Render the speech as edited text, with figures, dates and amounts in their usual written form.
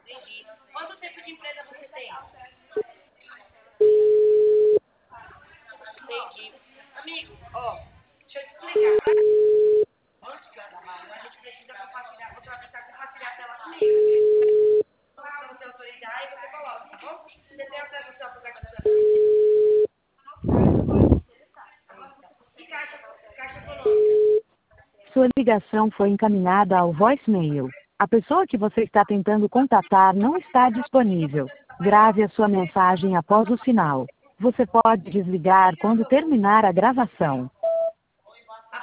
Entendi. Quanto tempo de empresa você tem? Entendi. Amigo, ó, deixa eu te explicar, tá? Antes da chamada, a gente precisa compartilhar. Você vai precisar compartilhar a tela comigo. Para você autorizar e você coloca, tá bom? Você tem acesso ao seu aplicativo? E caixa econômica? Sua ligação foi encaminhada ao voicemail. A pessoa que você está tentando contatar não está disponível. Grave a sua mensagem após o sinal. Você pode desligar quando terminar a gravação.